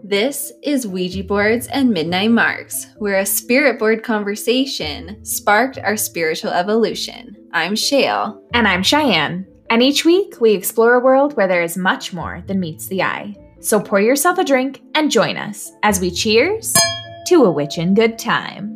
This is Ouija Boards and Midnight Marks, where a spirit board conversation sparked our spiritual evolution. I'm Shale. And I'm Cheyenne. And each week, we explore a world where there is much more than meets the eye. So pour yourself a drink and join us as we cheers to a witchin' good time.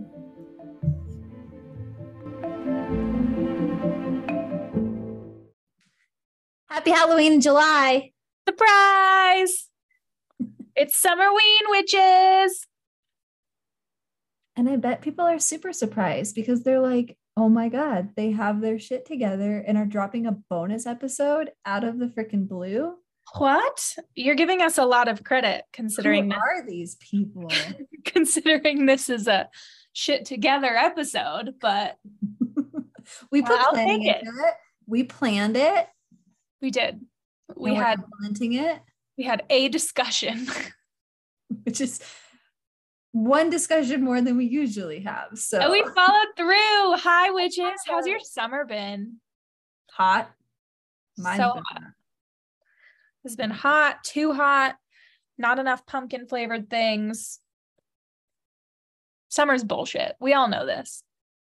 Happy Halloween in July. Surprise! It's Summerween, witches! And I bet people are super surprised because they're like, oh my God, they have their shit together and are dropping a bonus episode out of the freaking blue. What? You're giving us a lot of credit considering Who are these people? Considering this is a shit together episode, but we put I'll planning take into it. We planned it. We did. We had implementing it. We had a discussion. Which is one discussion more than we usually have. So and we followed through. Hi, witches. How's your summer been? Hot. Mine's so hot. It's been hot, too hot, not enough pumpkin flavored things. Summer's bullshit. We all know this.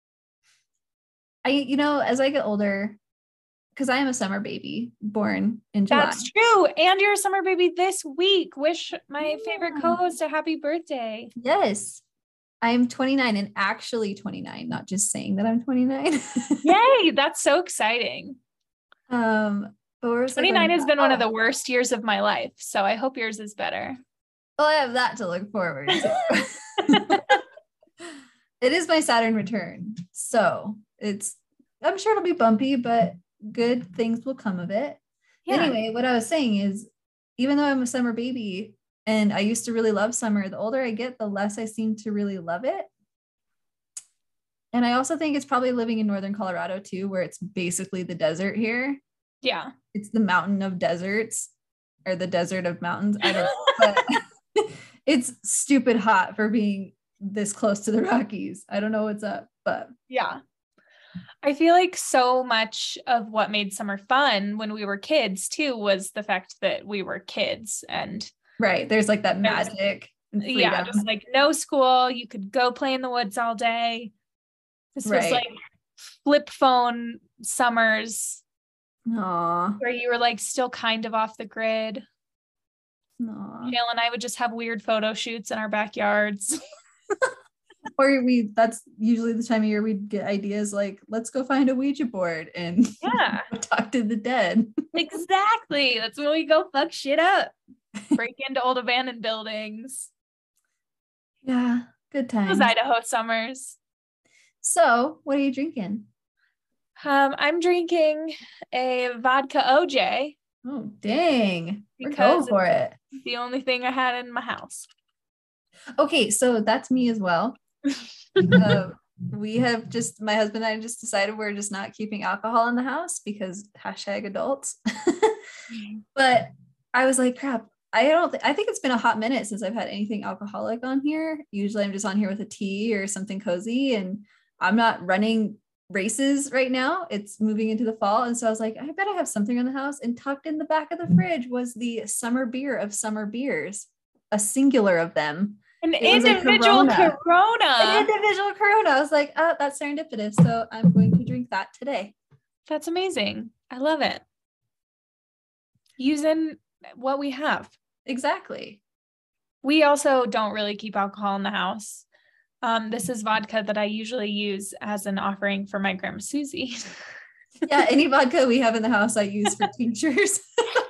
As I get older, because I am a summer baby born in July. That's true. And you're a summer baby this week. Wish my favorite co-host a happy birthday. Yes. I'm 29 and actually 29, not just saying that I'm 29. Yay. That's so exciting. But 29 has been one of the worst years of my life. So I hope yours is better. Well, I have that to look forward to. It is my Saturn return. So I'm sure it'll be bumpy, but good things will come of it. Yeah. Anyway, what I was saying is, even though I'm a summer baby and I used to really love summer, the older I get, the less I seem to really love it. And I also think it's probably living in northern Colorado too, where it's basically the desert here. Yeah. It's the mountain of deserts or the desert of mountains. I don't know. But it's stupid hot for being this close to the Rockies. I don't know what's up, but yeah. I feel like so much of what made summer fun when we were kids too was the fact that we were kids and right. There's like that magic. Yeah. Just like no school. You could go play in the woods all day. This was like flip phone summers. Aww. Where you were like still kind of off the grid. Aww. Shale and I would just have weird photo shoots in our backyards. Or that's usually the time of year we'd get ideas like, let's go find a Ouija board and talk to the dead. Exactly. That's when we go fuck shit up. Break into old abandoned buildings. Yeah. Good times. Those Idaho summers. So what are you drinking? I'm drinking a vodka OJ. Oh, dang. Because we're going for it. The only thing I had in my house. Okay, so that's me as well. My husband and I just decided we're just not keeping alcohol in the house because #adults. But I was like, crap, I think it's been a hot minute since I've had anything alcoholic on here. Usually I'm just on here with a tea or something cozy, and I'm not running races right now. It's moving into the fall. And so I was like, I bet I have something in the house. And tucked in the back of the fridge was the summer beer of summer beers, a singular of them. An individual Corona. An individual Corona. I was like, oh, that's serendipitous. So I'm going to drink that today. That's amazing. I love it. Using what we have. Exactly. We also don't really keep alcohol in the house. This is vodka that I usually use as an offering for my grandma Susie. Yeah, any vodka we have in the house I use for tinctures.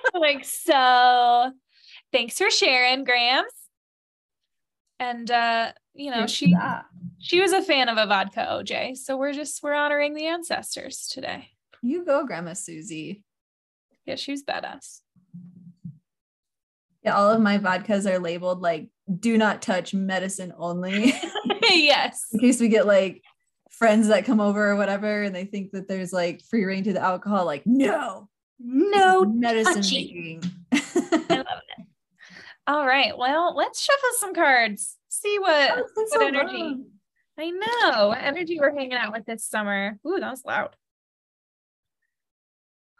So thanks for sharing, Grams. And she was a fan of a vodka OJ. So we're honoring the ancestors today. You go, Grandma Susie. Yeah, she's badass. Yeah, all of my vodkas are labeled like do not touch, medicine only. Yes. In case we get like friends that come over or whatever and they think that there's like free reign to the alcohol, like no medicine making. I love it. All right, well, let's shuffle some cards. See what energy. Long. I know what energy we're hanging out with this summer. Ooh, that was loud.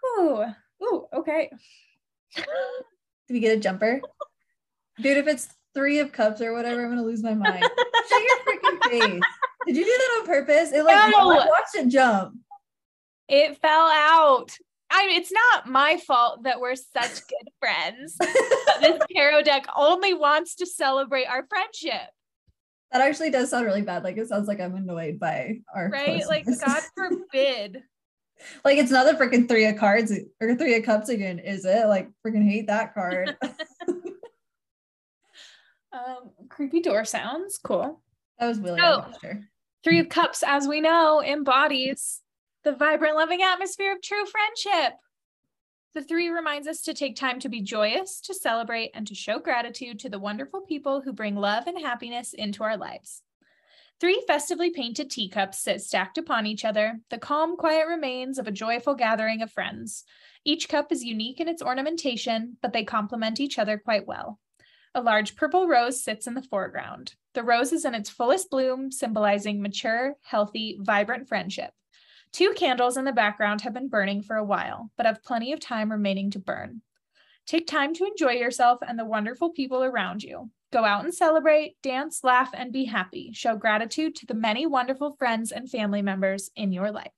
Ooh, okay. Do we get a jumper? Dude, if it's Three of Cups or whatever. I'm gonna lose my mind. Shut your freaking face. Did you do that on purpose? It like No. I watched it jump. It fell out. It's not my fault that we're such good friends. But this tarot deck only wants to celebrate our friendship. That actually does sound really bad. Like it sounds like I'm annoyed by our right. Like God forbid. Like it's not the freaking Three of Cards or Three of Cups again, is it? Like freaking hate that card. Creepy door sounds cool. That was Willie. Three of Cups, as we know, embodies the vibrant, loving atmosphere of true friendship. The three reminds us to take time to be joyous, to celebrate, and to show gratitude to the wonderful people who bring love and happiness into our lives. Three festively painted teacups sit stacked upon each other, the calm, quiet remains of a joyful gathering of friends. Each cup is unique in its ornamentation, but they complement each other quite well. A large purple rose sits in the foreground. The rose is in its fullest bloom, symbolizing mature, healthy, vibrant friendship. Two candles in the background have been burning for a while, but have plenty of time remaining to burn. Take time to enjoy yourself and the wonderful people around you. Go out and celebrate, dance, laugh, and be happy. Show gratitude to the many wonderful friends and family members in your life.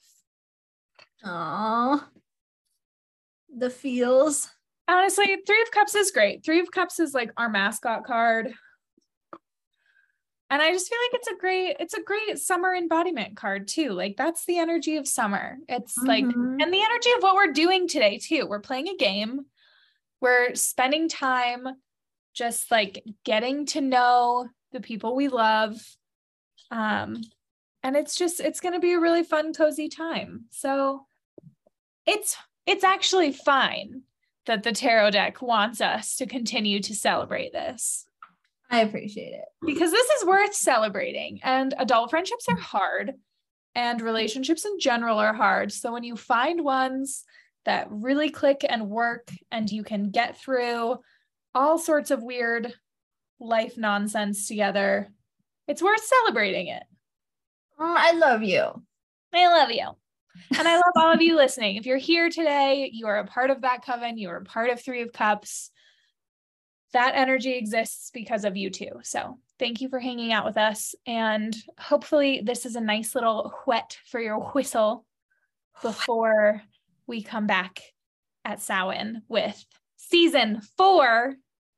Aww. The feels. Honestly, Three of Cups is great. Three of Cups is like our mascot card. And I just feel like it's a great summer embodiment card too. Like that's the energy of summer. It's like, and the energy of what we're doing today too. We're playing a game. We're spending time just like getting to know the people we love. And it's going to be a really fun, cozy time. So it's actually fine that the tarot deck wants us to continue to celebrate this. I appreciate it. Because this is worth celebrating, and adult friendships are hard and relationships in general are hard. So when you find ones that really click and work and you can get through all sorts of weird life nonsense together, it's worth celebrating it. I love you. I love you. And I love all of you listening. If you're here today, you are a part of that coven. You are a part of Three of Cups. That energy exists because of you too. So thank you for hanging out with us. And hopefully this is a nice little whet for your whistle before we come back at Samhain with season 4,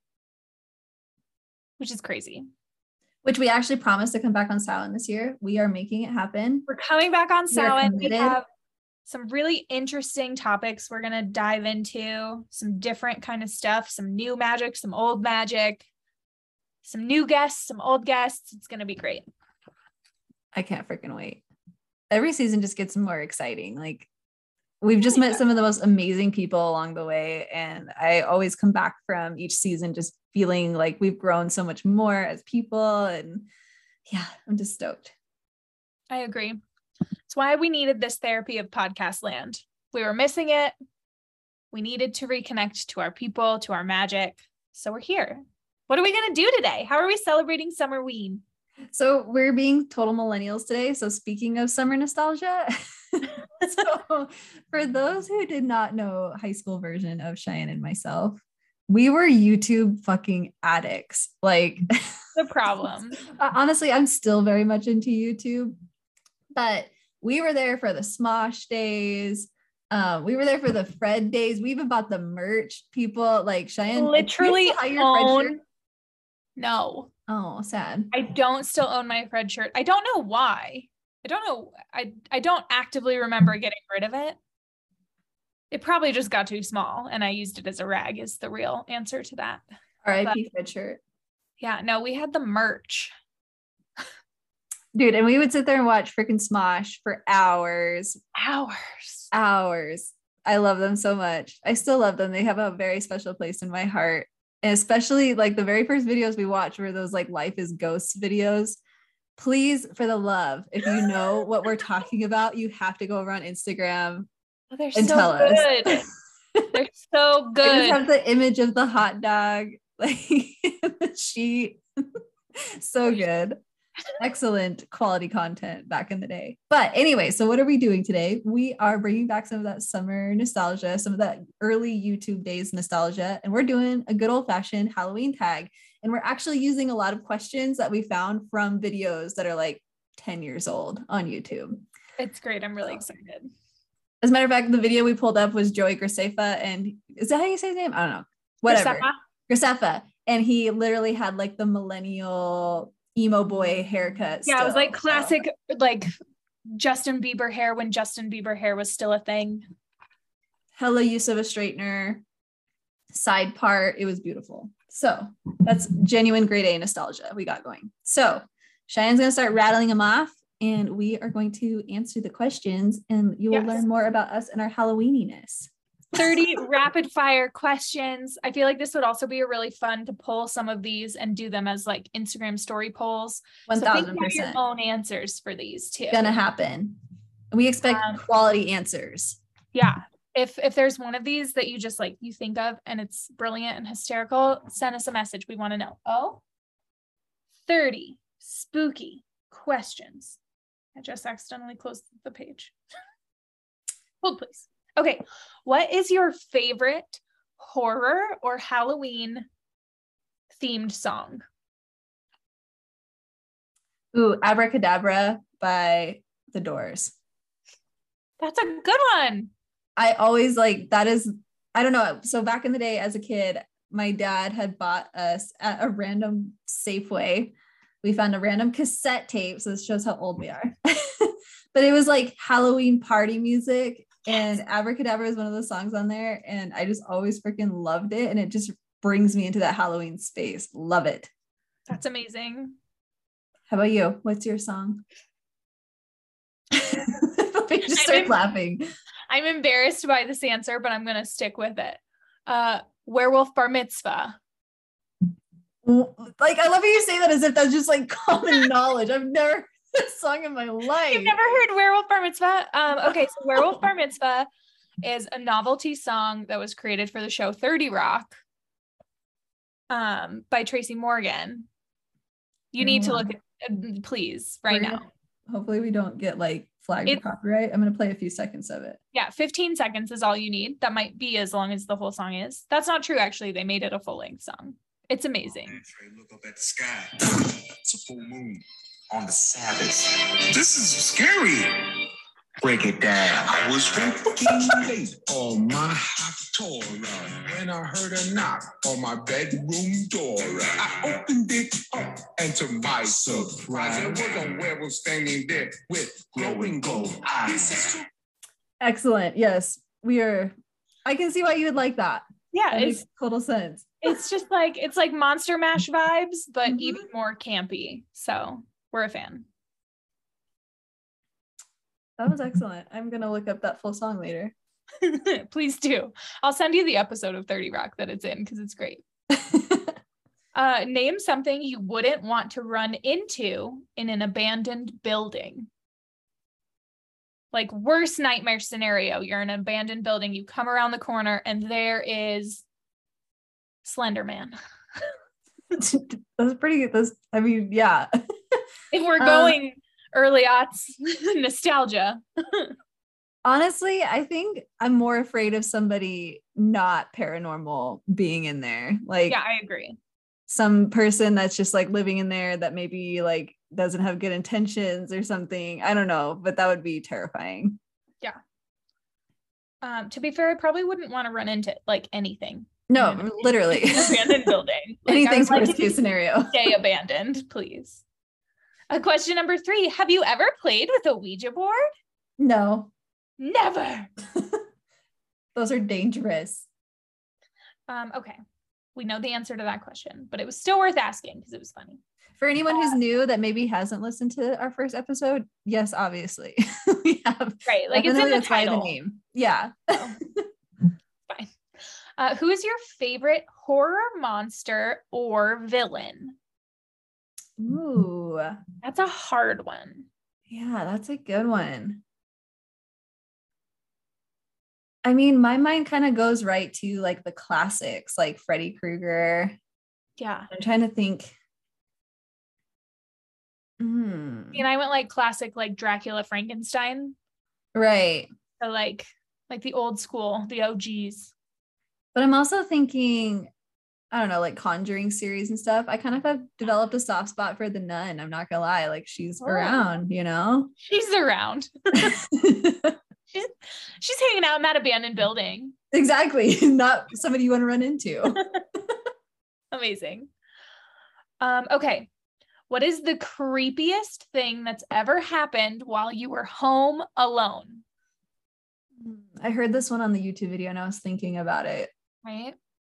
which is crazy. Which we actually promised to come back on Samhain this year. We are making it happen. We're coming back on Samhain. We have some really interesting topics we're going to dive into, some different kind of stuff, some new magic, some old magic, some new guests, some old guests. It's going to be great. I can't freaking wait. Every season just gets more exciting. Like we've just met some of the most amazing people along the way. And I always come back from each season just feeling like we've grown so much more as people. And yeah, I'm just stoked. I agree. It's why we needed this therapy of podcast land. We were missing it. We needed to reconnect to our people, to our magic. So we're here. What are we going to do today? How are we celebrating Summerween? So we're being total millennials today. So speaking of summer nostalgia, so for those who did not know high school version of Cheyenne and myself, we were YouTube fucking addicts. Like the problem. Honestly, I'm still very much into YouTube, but we were there for the Smosh days. We were there for the Fred days. We even bought the merch. People like Cheyenne literally own. No. Oh, sad. I don't still own my Fred shirt. I don't know why. I don't know. I don't actively remember getting rid of it. It probably just got too small and I used it as a rag is the real answer to that. R.I.P. Fred shirt. Yeah, no, we had the merch. Dude, and we would sit there and watch freaking Smosh for hours. Hours. I love them so much. I still love them. They have a very special place in my heart. And especially like the very first videos we watched were those like Life is Ghosts videos. Please, for the love, if you know what we're talking about, you have to go over on Instagram and tell us. They're so good. I just have the image of the hot dog, like the sheet. So good. excellent quality content back in the day. But anyway, so what are we doing today? We are bringing back some of that summer nostalgia, some of that early YouTube days nostalgia, and we're doing a good old-fashioned Halloween tag. And we're actually using a lot of questions that we found from videos that are like 10 years old on YouTube. It's great. I'm really excited. As a matter of fact, the video we pulled up was Joey Graceffa, and is that how you say his name? I don't know. Whatever. Graceffa. And he literally had like the millennial emo boy haircut. Yeah, it was like classic, like Justin Bieber hair when Justin Bieber hair was still a thing. Hella use of a straightener, side part. It was beautiful. So that's genuine grade A nostalgia we got going. So Cheyenne's going to start rattling them off, and we are going to answer the questions, and you will learn more about us and our Halloweeniness. 30 rapid fire questions. I feel like this would also be a really fun to pull some of these and do them as like Instagram story polls. 1000%. So think about your own answers for these too. Gonna happen. We expect quality answers. Yeah. If there's one of these that you just like, you think of and it's brilliant and hysterical, send us a message. We want to know. 30 spooky questions. I just accidentally closed the page. Hold please. Okay, what is your favorite horror or Halloween themed song? Ooh, Abracadabra by The Doors. That's a good one. I always like, that is, I don't know. So back in the day as a kid, my dad had bought us at a random Safeway. We found a random cassette tape. So this shows how old we are. But it was like Halloween party music. And Abracadabra is one of the songs on there. And I just always freaking loved it. And it just brings me into that Halloween space. Love it. That's amazing. How about you? What's your song? Just start laughing. I'm embarrassed by this answer, but I'm going to stick with it. Werewolf Bar Mitzvah. Like, I love how you say that as if that's just like common knowledge. I've never heard this song in my life. You've never heard Werewolf Bar Mitzvah? Okay, so Werewolf Bar Mitzvah is a novelty song that was created for the show 30 Rock by Tracy Morgan. You need to look at it, please, now. Hopefully we don't get like flagged for copyright. I'm going to play a few seconds of it. Yeah, 15 seconds is all you need. That might be as long as the whole song is. That's not true, actually. They made it a full-length song. It's amazing. Look up at the sky. It's a full moon on the Sabbath. This is scary. Break it down. I was working late on my hot Torah, and I heard a knock on my bedroom door. I opened it up, and to my surprise, there was a werewolf standing there with glowing gold eyes. Excellent. Yes, I can see why you would like that. Yeah, it makes total sense. It's just like, it's like Monster Mash vibes, but even more campy. So we're a fan. That was excellent. I'm going to look up that full song later. Please do. I'll send you the episode of 30 Rock that it's in because it's great. Name something you wouldn't want to run into in an abandoned building. Like, worst nightmare scenario. You're in an abandoned building. You come around the corner and there is Slender Man. That's pretty good. I mean, yeah. If we're going early aughts nostalgia. Honestly, I think I'm more afraid of somebody not paranormal being in there. Like, yeah, I agree. Some person that's just like living in there that maybe like doesn't have good intentions or something. I don't know, but that would be terrifying. Yeah. To be fair, I probably wouldn't want to run into like anything. No, literally. Abandoned building. Like, anything's worst case scenario. Stay abandoned, please. Question number 3. Have you ever played with a Ouija board? No. Never. Those are dangerous. Okay. We know the answer to that question, but it was still worth asking because it was funny. For anyone who's new that maybe hasn't listened to our first episode, yes, obviously. We have. Right. Like, it's in the title. The name. Yeah. So, fine. Who is your favorite horror monster or villain? Ooh. That's a hard one. Yeah, that's a good one. I mean, my mind kind of goes right to like the classics, like Freddy Krueger. Yeah. I'm trying to think. And I went like classic, like Dracula, Frankenstein. Right. So like the old school, the OGs. But I'm also thinking, I don't know, like Conjuring series and stuff. I kind of have developed a soft spot for the nun. I'm not gonna lie. Like she's around, you know? She's around. She's hanging out in that abandoned building. Exactly. Not somebody you want to run into. Amazing. Okay. What is the creepiest thing that's ever happened while you were home alone? I heard this one on the YouTube video and I was thinking about it. Right.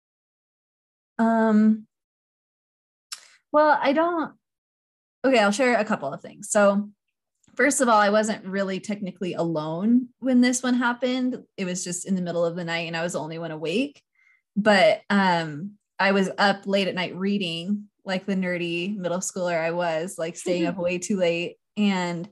Well, I'll share a couple of things. So first of all, I wasn't really technically alone when this one happened. It was just in the middle of the night and I was the only one awake. But I was up late at night reading, like the nerdy middle schooler I was, like staying up way too late. And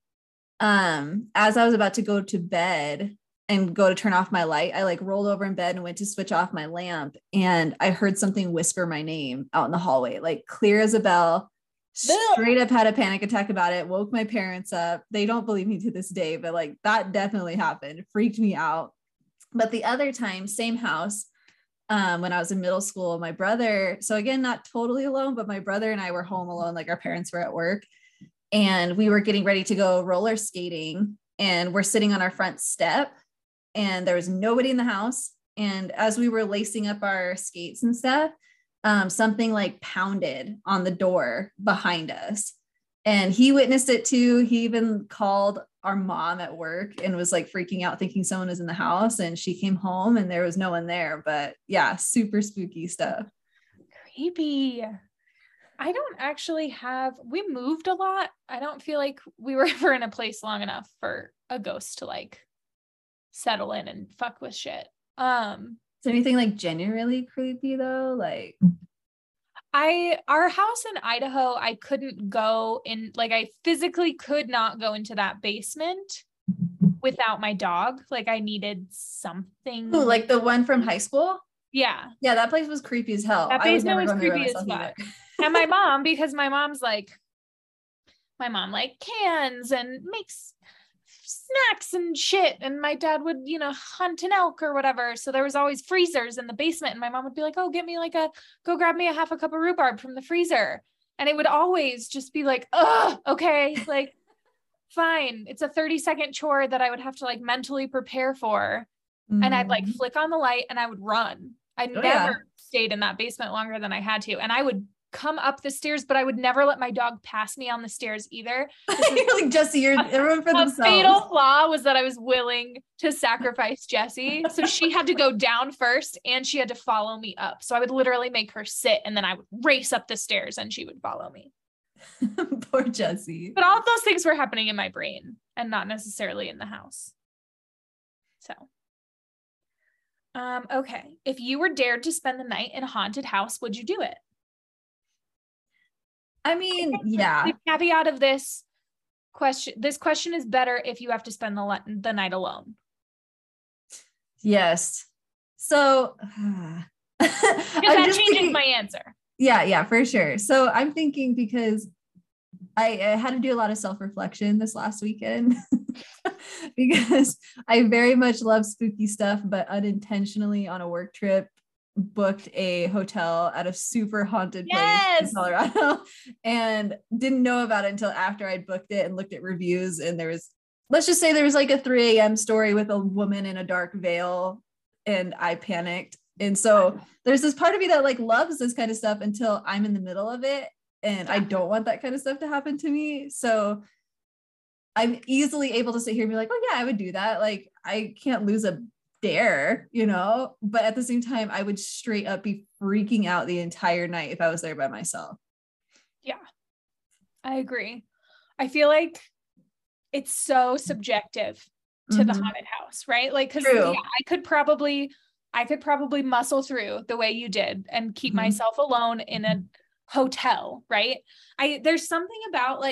as I was about to go to bed and go to turn off my light, I like rolled over in bed and went to switch off my lamp. And I heard something whisper my name out in the hallway, like clear as a bell. Straight up had a panic attack about it, woke my parents up. They don't believe me to this day, but like that definitely happened. It freaked me out. But the other time, same house, when I was in middle school, my brother, so again, not totally alone, but my brother and I were home alone, like our parents were at work and we were getting ready to go roller skating and we're sitting on our front step and there was nobody in the house. And as we were lacing up our skates and stuff, something like pounded on the door behind us. And he witnessed it too. He even called our mom at work and was like freaking out, thinking someone was in the house. And she came home and there was no one there. But yeah, super spooky stuff. Creepy. I don't actually we moved a lot. I don't feel like we were ever in a place long enough for a ghost to like settle in and fuck with shit. Is anything like genuinely creepy though? Like our house in Idaho, I couldn't go in, like I physically could not go into that basement without my dog. Like I needed something. Ooh, like the one from high school? Yeah. Yeah, that place was creepy as hell. That basement was creepy as fuck. And my mom, because my mom like cans and makes snacks and shit, and my dad would hunt an elk or whatever, so there was always freezers in the basement and my mom would be like, oh, go grab me a half a cup of rhubarb from the freezer, and it would always just be like, oh, okay, like fine, it's a 30-second chore that I would have to like mentally prepare for. And I'd like flick on the light and I would run. I never stayed in that basement longer than I had to, and I would come up the stairs, but I would never let my dog pass me on the stairs either. You're like, Jessie, everyone for themselves. The fatal flaw was that I was willing to sacrifice Jessie. So she had to go down first and she had to follow me up. So I would literally make her sit and then I would race up the stairs and she would follow me. Poor Jessie. But all of those things were happening in my brain and not necessarily in the house. So, okay. If you were dared to spend the night in a haunted house, would you do it? I mean, yeah. The caveat of this question is better if you have to spend the night alone. Yes. So that changes my answer. Yeah, for sure. So I'm thinking because I had to do a lot of self-reflection this last weekend because I very much love spooky stuff, but unintentionally on a work trip booked a hotel at a super haunted place in Colorado and didn't know about it until after I'd booked it and looked at reviews. And let's just say there was like a 3 a.m. story with a woman in a dark veil and I panicked. And so there's this part of me that like loves this kind of stuff until I'm in the middle of it. And I don't want that kind of stuff to happen to me. So I'm easily able to sit here and be like, oh yeah, I would do that. Like I can't lose a dare, but at the same time, I would straight up be freaking out the entire night if I was there by myself. Yeah, I agree. I feel like it's so subjective to the haunted house, right? Like, cause I could probably muscle through the way you did and keep myself alone in a hotel, right? There's something about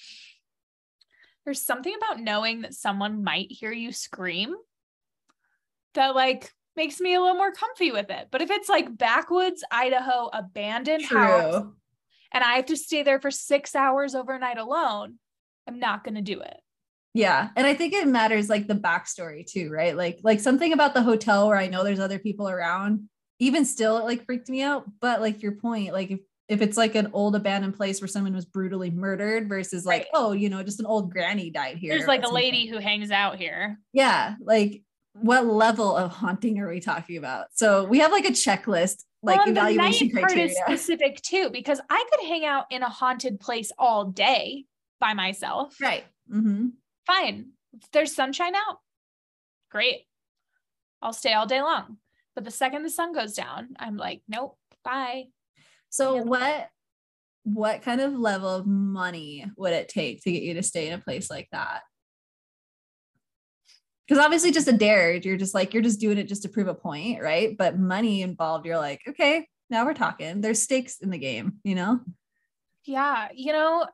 knowing that someone might hear you scream that like makes me a little more comfy with it. But if it's like backwoods Idaho abandoned house and I have to stay there for 6 hours overnight alone, I'm not going to do it. Yeah. And I think it matters like the backstory too, right? Like something about the hotel where I know there's other people around, even still, it like freaked me out. But like your point, like if it's like an old abandoned place where someone was brutally murdered versus like, oh, you know, just an old granny died here. There's like a lady who hangs out here. Yeah. Like what level of haunting are we talking about? So we have like a checklist, like evaluation the night criteria. part is specific too, because I could hang out in a haunted place all day by myself. Right. Mm-hmm. Fine. If there's sunshine out, great. I'll stay all day long. But the second the sun goes down, I'm like, nope, bye. So what kind of level of money would it take to get you to stay in a place like that? Because obviously just a dare, you're just doing it just to prove a point, right? But money involved, you're like, okay, now we're talking. There's stakes in the game, you know? Yeah. You know,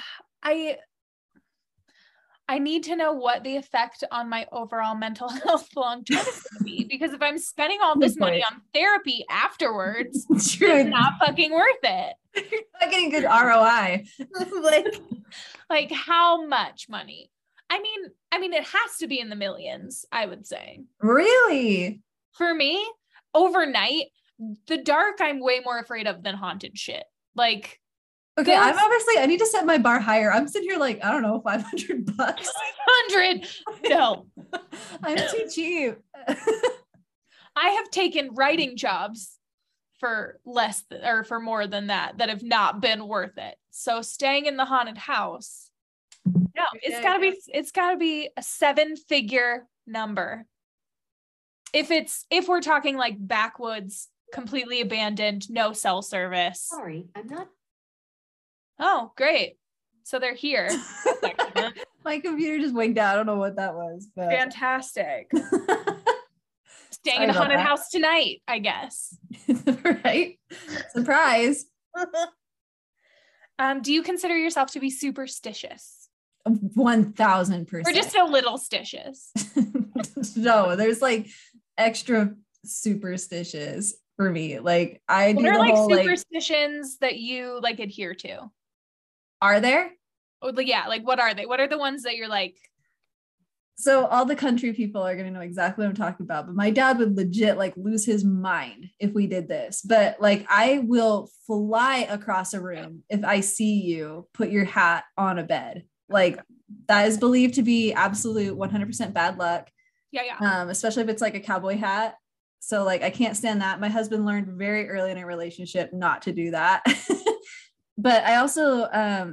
I need to know what the effect on my overall mental health long term is going to be, because if I'm spending all this money on therapy afterwards, it's not fucking worth it. You're not getting good ROI. like how much money? I mean, it has to be in the millions, I would say. Really? For me, overnight, the dark, I'm way more afraid of than haunted shit. Like, okay, I need to set my bar higher. I'm sitting here like, I don't know, $500. 500? No. I'm too cheap. I have taken writing jobs for for more than that have not been worth it. So staying in the haunted house, no, it's gotta be a 7-figure number. If we're talking like backwoods, completely abandoned, no cell service. Sorry, I'm not. Oh, great. So they're here. That's excellent. My computer just winked out. I don't know what that was, but fantastic. Staying in a haunted house tonight, I guess. Right? Surprise. Do you consider yourself to be superstitious? 1000%. Or just a little stitious? No, there's like extra superstitious for me. Like I do the whole superstitions that you like adhere to. Are there? Oh, yeah, like what are they? What are the ones that you're like? So all the country people are going to know exactly what I'm talking about, but my dad would legit like lose his mind if we did this. But like I will fly across a room if I see you put your hat on a bed. Like that is believed to be absolute 100% bad luck. Yeah. Especially if it's like a cowboy hat. So like I can't stand that. My husband learned very early in a relationship not to do that. But I also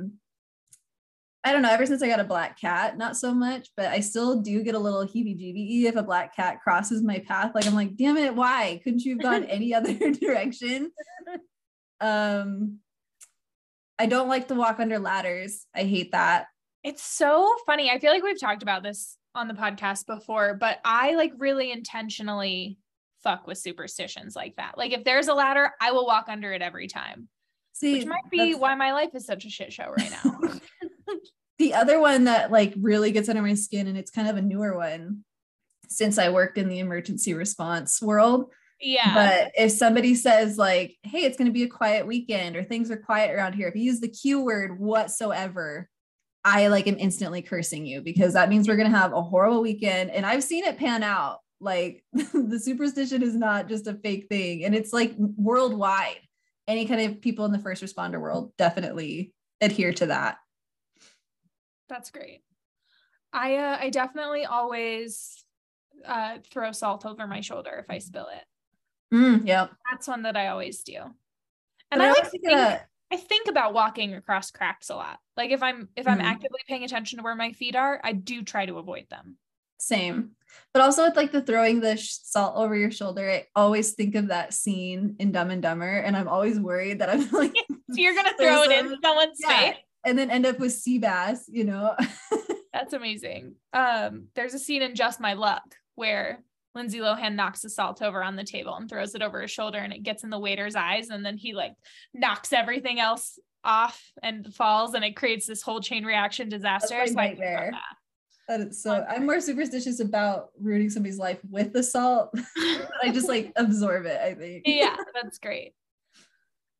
I don't know, ever since I got a black cat, not so much, but I still do get a little heebie-jeebie if a black cat crosses my path. Like I'm like, damn it, why? Couldn't you have gone any other direction? I don't like to walk under ladders. I hate that. It's so funny. I feel like we've talked about this on the podcast before, but I like really intentionally fuck with superstitions like that. Like if there's a ladder, I will walk under it every time. See, which might be why my life is such a shit show right now. The other one that like really gets under my skin, and it's kind of a newer one since I worked in the emergency response world. Yeah. But if somebody says like, hey, it's going to be a quiet weekend or things are quiet around here, if you use the Q word whatsoever, I like am instantly cursing you, because that means we're going to have a horrible weekend. And I've seen it pan out. Like the superstition is not just a fake thing. And it's like worldwide. Any kind of people in the first responder world definitely adhere to that. That's great. I definitely always throw salt over my shoulder if I spill it. Yeah. That's one that I always do. And I think about walking across cracks a lot. Like if I'm actively paying attention to where my feet are, I do try to avoid them. Same. But also with like the throwing the salt over your shoulder, I always think of that scene in Dumb and Dumber, and I'm always worried that I'm like, so you're gonna throw it in someone's face and then end up with sea bass, you know. That's amazing. There's a scene in Just My Luck where Lindsay Lohan knocks the salt over on the table and throws it over his shoulder, and it gets in the waiter's eyes, and then he like knocks everything else off and falls, and it creates this whole chain reaction disaster. That's my nightmare. So I'm more superstitious about ruining somebody's life with the salt. I just like absorb it, I think. Yeah, that's great.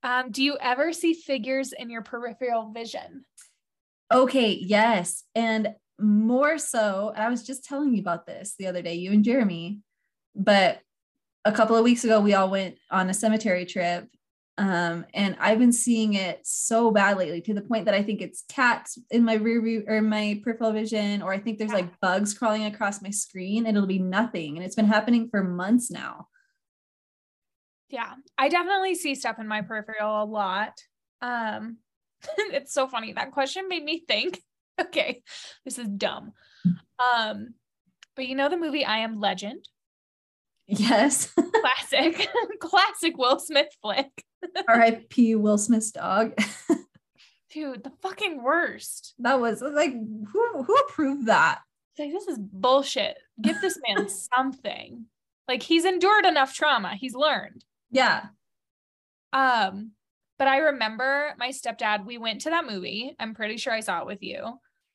Do you ever see figures in your peripheral vision? Okay, yes. And more so, I was just telling you about this the other day, you and Jeremy, but a couple of weeks ago, we all went on a cemetery trip. And I've been seeing it so bad lately to the point that I think it's cats in my rear view or my peripheral vision, or I think there's like bugs crawling across my screen and it'll be nothing. And it's been happening for months now. Yeah, I definitely see stuff in my peripheral a lot. It's so funny. That question made me think, okay, this is dumb. But you know the movie I Am Legend? Yes. Classic Will Smith flick. R.I.P. Will Smith's dog. Dude, the fucking worst. That was like, who approved that? Like, this is bullshit. Give this man something. Like, he's endured enough trauma. He's learned. Yeah. But I remember my stepdad, we went to that movie. I'm pretty sure I saw it with you.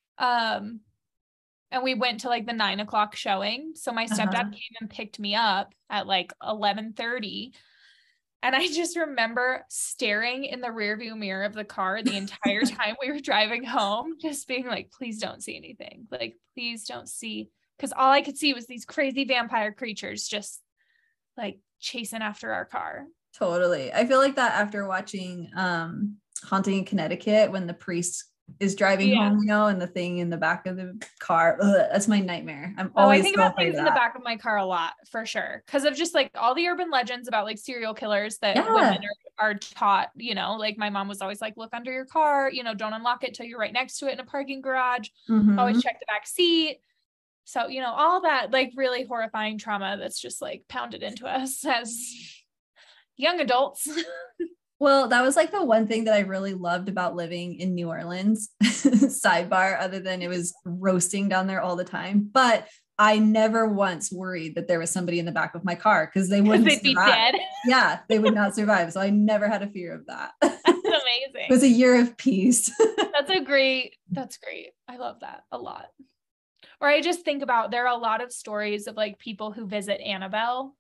And we went to like the 9:00 showing. So my stepdad came and picked me up at like 11:30. And I just remember staring in the rearview mirror of the car the entire time we were driving home, just being like, please don't see anything. Like, please don't see. Because all I could see was these crazy vampire creatures just like chasing after our car. Totally. I feel like that after watching Haunting in Connecticut, when the priest is driving home, you know, and the thing in the back of the car. That's my nightmare. I'm always I think about things in the back of my car a lot, for sure, because of just like all the urban legends about like serial killers that women are taught, you know, like my mom was always like, look under your car, you know, don't unlock it till you're right next to it in a parking garage. Always check the back seat. So, you know, all that like really horrifying trauma that's just like pounded into us as young adults. Well, that was like the one thing that I really loved about living in New Orleans, sidebar, other than it was roasting down there all the time. But I never once worried that there was somebody in the back of my car because they wouldn't be dead. Yeah, they would not survive. So I never had a fear of that. That's amazing. It was a year of peace. That's great. I love that a lot. Or I just think about, there are a lot of stories of like people who visit Annabelle.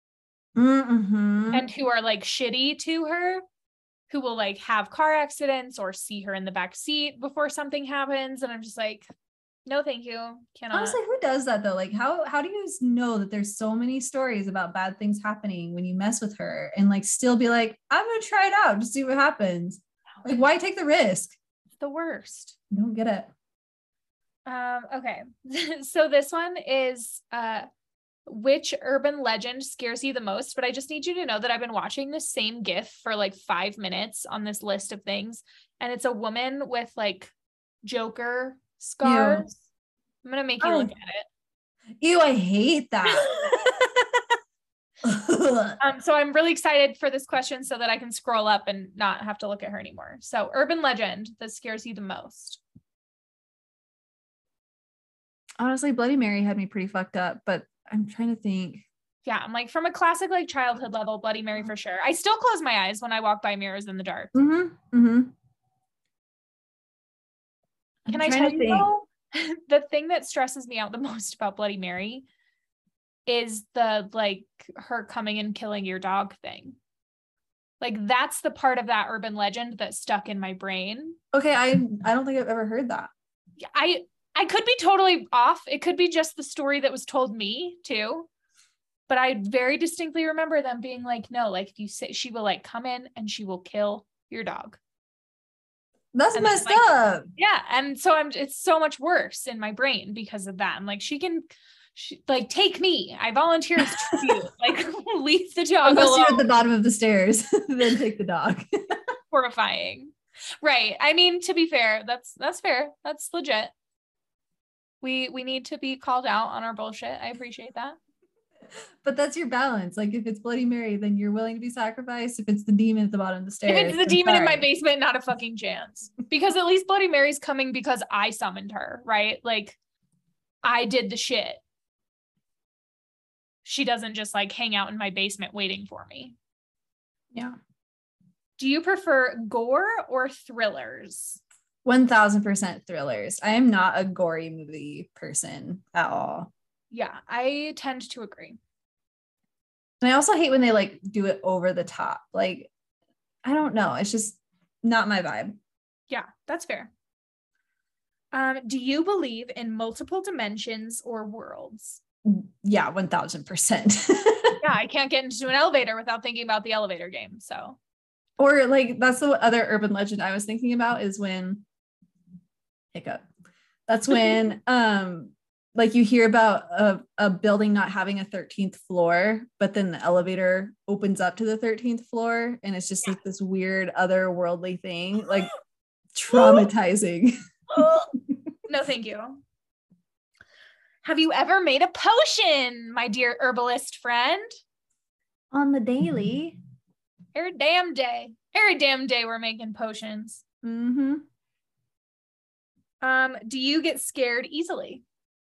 And who are like shitty to her, who will like have car accidents or see her in the back seat before something happens. And I'm just like, no, thank you. Cannot. Honestly, who does that though? Like, how do you know that there's so many stories about bad things happening when you mess with her and like still be like, I'm gonna try it out to see what happens? Like, why take the risk? It's the worst. I don't get it. Okay. So this one is which urban legend scares you the most? But I just need you to know that I've been watching this same GIF for like 5 minutes on this list of things. And it's a woman with like Joker scars. Ew. I'm going to make you look at it. Ew, I hate that. So I'm really excited for this question so that I can scroll up and not have to look at her anymore. So urban legend that scares you the most. Honestly, Bloody Mary had me pretty fucked up, but I'm trying to think. Yeah, I'm like, from a classic like childhood level, Bloody Mary for sure. I still close my eyes when I walk by mirrors in the dark. Can I tell you though, the thing that stresses me out the most about Bloody Mary is the like her coming and killing your dog thing. Like that's the part of that urban legend that stuck in my brain. Okay, I don't think I've ever heard that. I could be totally off. It could be just the story that was told me too. But I very distinctly remember them being like, no, like if you say, she will like come in and she will kill your dog. That's messed up. Yeah. And so it's so much worse in my brain because of that. I'm like, she like take me. I volunteer as tribute. Like leave the dog Unless alone. You're at the bottom of the stairs, then take the dog. Horrifying. Right. I mean, to be fair, that's fair. That's legit. We need to be called out on our bullshit. I appreciate that. But that's your balance. Like if it's Bloody Mary, then you're willing to be sacrificed. If it's the demon at the bottom of the stairs. If it's the demon in my basement, not a fucking chance. Because at least Bloody Mary's coming because I summoned her, right? Like I did the shit. She doesn't just like hang out in my basement waiting for me. Yeah. Do you prefer gore or thrillers? 1000% thrillers. I am not a gory movie person at all. Yeah, I tend to agree. And I also hate when they like do it over the top. Like I don't know. It's just not my vibe. Yeah, that's fair. Do you believe in multiple dimensions or worlds? Yeah, 1000%. Yeah, I can't get into an elevator without thinking about the elevator game. So, Or like that's the other urban legend I was thinking about is when hiccup. That's when like you hear about a building not having a 13th floor, but then the elevator opens up to the 13th floor and it's just like this weird otherworldly thing, like traumatizing. no, thank you. Have you ever made a potion, my dear herbalist friend? On the daily. Every damn day. Every damn day we're making potions. Mm-hmm. Do you get scared easily?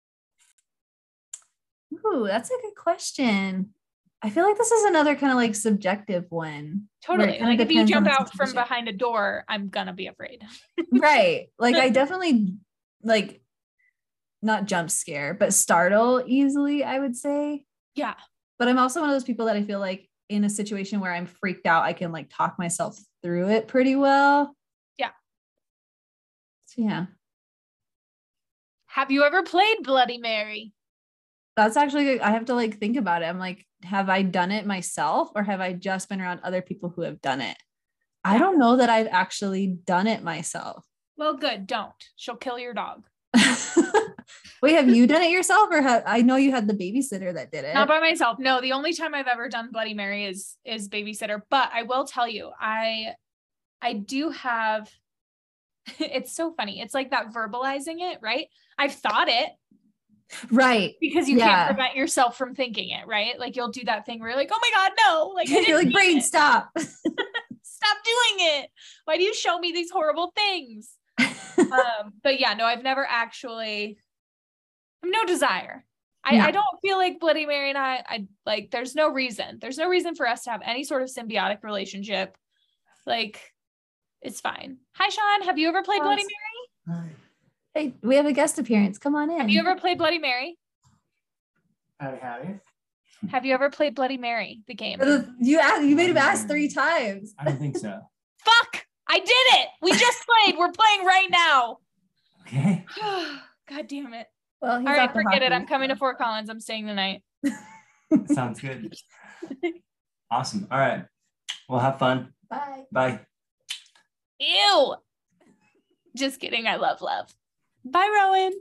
Ooh, that's a good question. I feel like this is another kind of like subjective one. Totally. Like if you jump out from behind a door, I'm gonna be afraid. Right. Like I definitely like not jump scare, but startle easily, I would say. Yeah. But I'm also one of those people that I feel like in a situation where I'm freaked out, I can like talk myself through it pretty well. Yeah. So yeah. Have you ever played Bloody Mary? That's actually, I have to like think about it. I'm like, have I done it myself or have I just been around other people who have done it? Yeah. I don't know that I've actually done it myself. Well, good. Don't. She'll kill your dog. Wait, have you done it yourself or I know you had the babysitter that did it? Not by myself. No, the only time I've ever done Bloody Mary is babysitter. But I will tell you, I do have, it's so funny. It's like that verbalizing it, right? I've thought it. Right. Because you can't prevent yourself from thinking it, right? Like you'll do that thing where you're like, oh my God, no. Like you're like, brain, stop. Stop doing it. Why do you show me these horrible things? But yeah, no, I've never actually, I have no desire. I don't feel like Bloody Mary and I like, there's no reason for us to have any sort of symbiotic relationship. Like it's fine. Hi, Sean. Have you ever played Bloody Mary? Hi. Hey, we have a guest appearance. Come on in. Have you ever played Bloody Mary? Howdy. Have you ever played Bloody Mary, the game? You made him ask 3 times. I don't think so. Fuck! I did it! We just played. We're playing right now. Okay. God damn it. Well, he's all right, forget it. I'm coming to Fort Collins. I'm staying the night. Sounds good. Awesome. All right. Well, have fun. Bye. Bye. Ew. Just kidding. I love love. Bye, Rowan.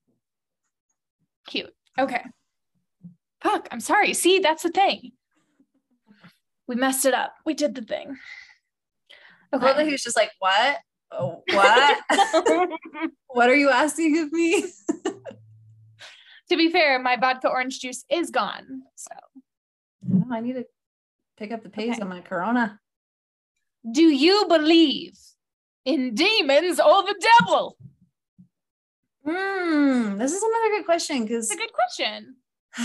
Cute. Okay. Fuck, I'm sorry. See, that's the thing. We messed it up. We did the thing. Okay. Well, he was just like, what? Oh, what? What are you asking of me? To be fair, my vodka orange juice is gone. So I need to pick up the pace on my Corona. Do you believe in demons or the devil? This is another good question because it's a good question.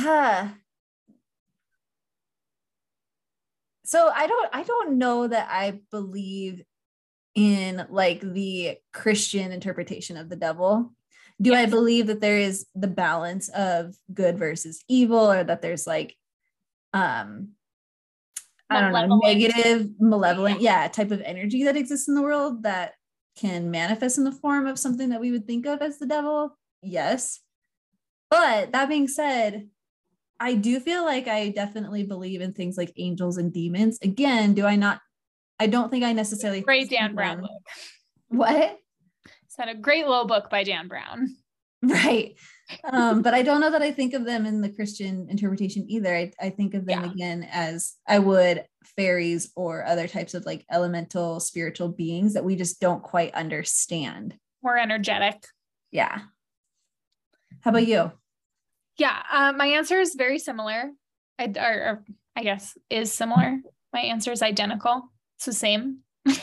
So I don't know that I believe in like the Christian interpretation of the devil. Do I believe that there is the balance of good versus evil, or that there's like I don't know, negative, malevolent, type of energy that exists in the world that can manifest in the form of something that we would think of as the devil? Yes. But that being said, I do feel like I definitely believe in things like angels and demons. Again, I don't think I necessarily. Great Dan Brown book. What? It's had a great little book by Dan Brown. Right. But I don't know that I think of them in the Christian interpretation either. I think of them again as I would fairies or other types of like elemental spiritual beings that we just don't quite understand. More energetic. Yeah. How about you? Yeah. My answer is very similar. I guess is similar. My answer is identical. It's the same.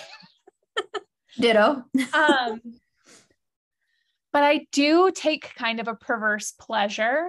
Ditto. But I do take kind of a perverse pleasure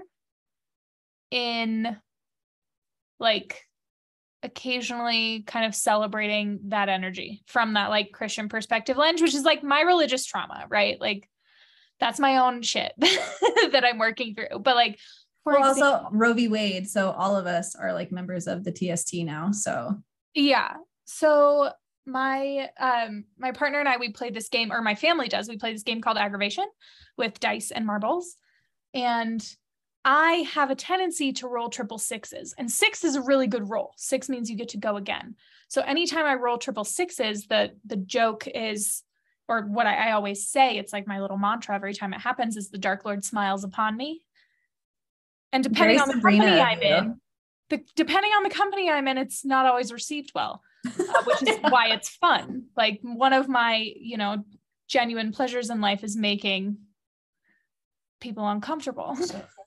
in like occasionally kind of celebrating that energy from that like Christian perspective lens, which is like my religious trauma, right? Like that's my own shit that I'm working through. But like, also Roe v. Wade. So all of us are like members of the TST now. So yeah. So my partner and I, we played this game, or my family does. We play this game called Aggravation with dice and marbles. And I have a tendency to roll triple sixes, and 6 is a really good roll. 6 means you get to go again. So anytime I roll triple sixes, the joke is, or what I always say, it's like my little mantra every time it happens, is the Dark Lord smiles upon me. And depending on the company I'm in, depending on the company I'm in, it's not always received well, which is why it's fun. Like, one of my, genuine pleasures in life is making people uncomfortable.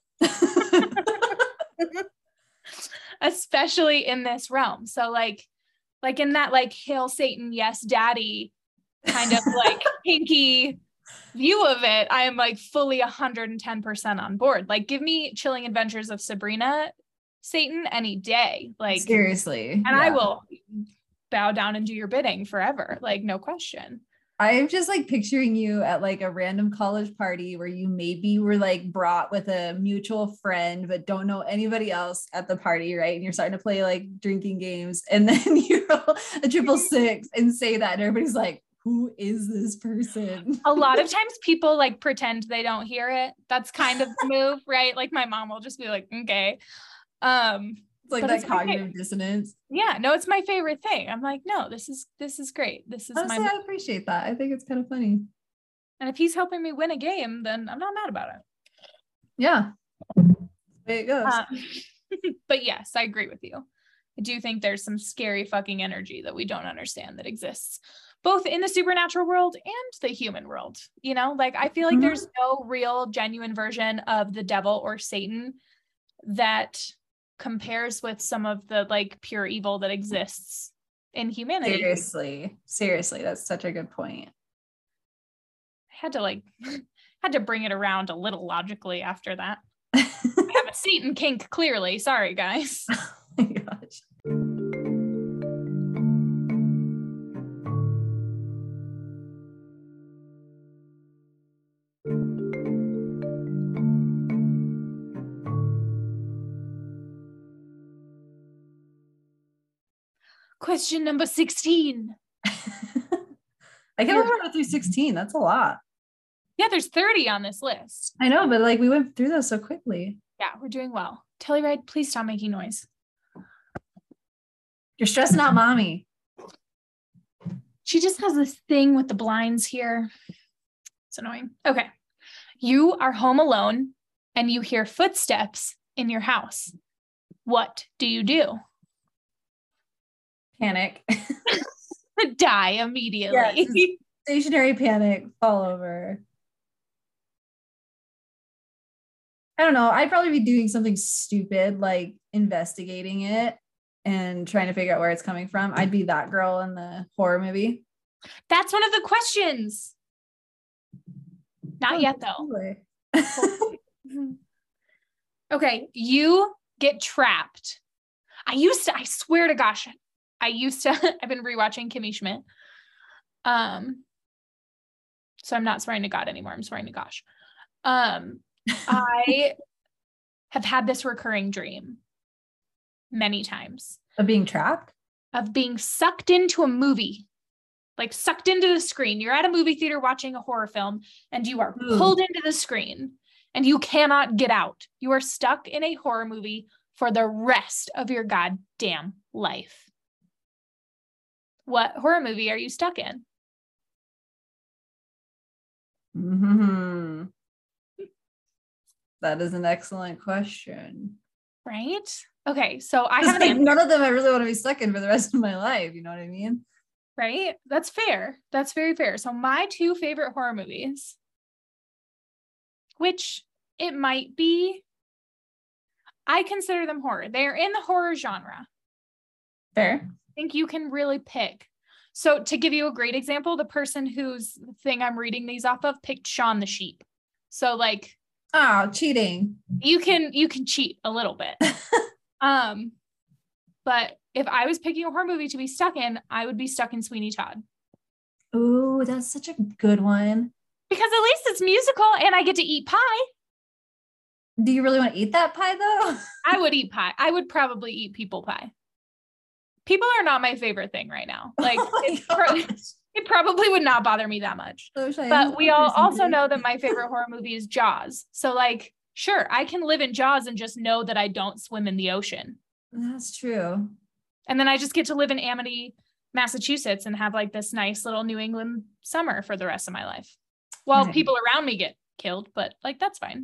Especially in this realm. So like in that, like, hail Satan, yes, daddy kind of like pinky view of it, I am like fully 110% on board. Like, give me Chilling Adventures of Sabrina Satan any day. Like, seriously. And I will bow down and do your bidding forever. Like, no question. I'm just like picturing you at like a random college party where you maybe were like brought with a mutual friend, but don't know anybody else at the party, right? And you're starting to play like drinking games, and then you roll a triple six and say that, and everybody's like, who is this person? A lot of times people like pretend they don't hear it. That's kind of the move, right? Like, my mom will just be like, okay. It's like that cognitive dissonance. Yeah, no, it's my favorite thing. I'm like, no, this is great. This is honestly, I appreciate that. I think it's kind of funny. And if he's helping me win a game, then I'm not mad about it. Yeah, the way it goes. But yes, I agree with you. I do think there's some scary fucking energy that we don't understand that exists both in the supernatural world and the human world. Like, I feel like there's no real genuine version of the devil or Satan that compares with some of the like pure evil that exists in humanity. Seriously, that's such a good point. I had to bring it around a little logically after that. I have a Satan kink, clearly. Sorry, guys. Oh my gosh. Question number 16. I can't remember through 16. That's a lot. Yeah, there's 30 on this list. I know, but like, we went through those so quickly. Yeah, we're doing well. Telluride, please stop making noise. You're stressing out mommy. She just has this thing with the blinds here. It's annoying. Okay. You are home alone and you hear footsteps in your house. What do you do? Panic. Die immediately. Yes, stationary panic, fall over. I don't know. I'd probably be doing something stupid, like investigating it and trying to figure out where it's coming from. I'd be that girl in the horror movie. That's one of the questions. Not yet, though. Okay, you get trapped. I swear to gosh, I've been rewatching Kimmy Schmidt. So I'm not swearing to God anymore. I'm swearing to gosh. I have had this recurring dream many times. Of being trapped? Of being sucked into a movie. Like sucked into the screen. You're at a movie theater watching a horror film and you are pulled into the screen and you cannot get out. You are stuck in a horror movie for the rest of your goddamn life. What horror movie are you stuck in? Mm-hmm. That is an excellent question. Right? Okay, so I have none of them I really want to be stuck in for the rest of my life. You know what I mean? Right? That's fair. That's very fair. So my 2 favorite horror movies, which it might be, I consider them horror. They're in the horror genre. Fair. I think you can really pick. So to give you a great example, the person whose thing I'm reading these off of picked Shaun the Sheep. So like, oh, cheating. You can cheat a little bit. But if I was picking a horror movie to be stuck in, I would be stuck in Sweeney Todd. Ooh, that's such a good one. Because at least it's musical and I get to eat pie. Do you really want to eat that pie though? I would eat pie. I would probably eat people pie. People are not my favorite thing right now. Like Oh my it probably would not bother me that much. gosh. But we all also know that my favorite horror movie is Jaws. So like, sure, I can live in Jaws and just know that I don't swim in the ocean. That's true. And then I just get to live in Amity, Massachusetts and have like this nice little New England summer for the rest of my life. While Nice. people around me get killed, but like, that's fine.